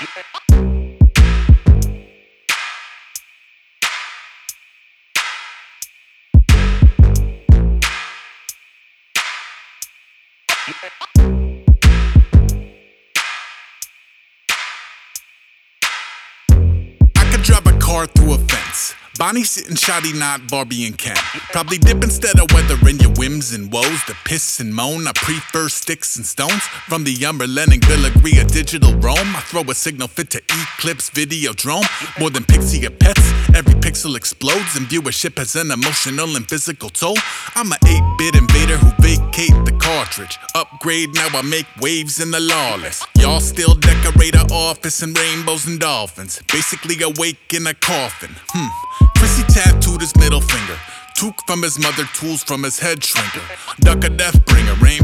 I could drive a car through a fence. Bonnie sitting shoddy, not Barbie and Ken. Probably dip instead of weathering your whims and woes. To piss and moan, I prefer sticks and stones. From the Umberland and Vilagria digital roam, I throw a signal fit to Eclipse video drone. More than Pixie or Pets, every pixel explodes, and viewership has an emotional and physical toll. I'm a 8-bit invader who vacate the cartridge. Upgrade, now I make waves in the lawless. Y'all still decorate our office in rainbows and dolphins. Basically awake in a coffin. Chrissy tattooed his middle finger. Took from his mother, tools from his head shrinker. Duck a death bringer, aim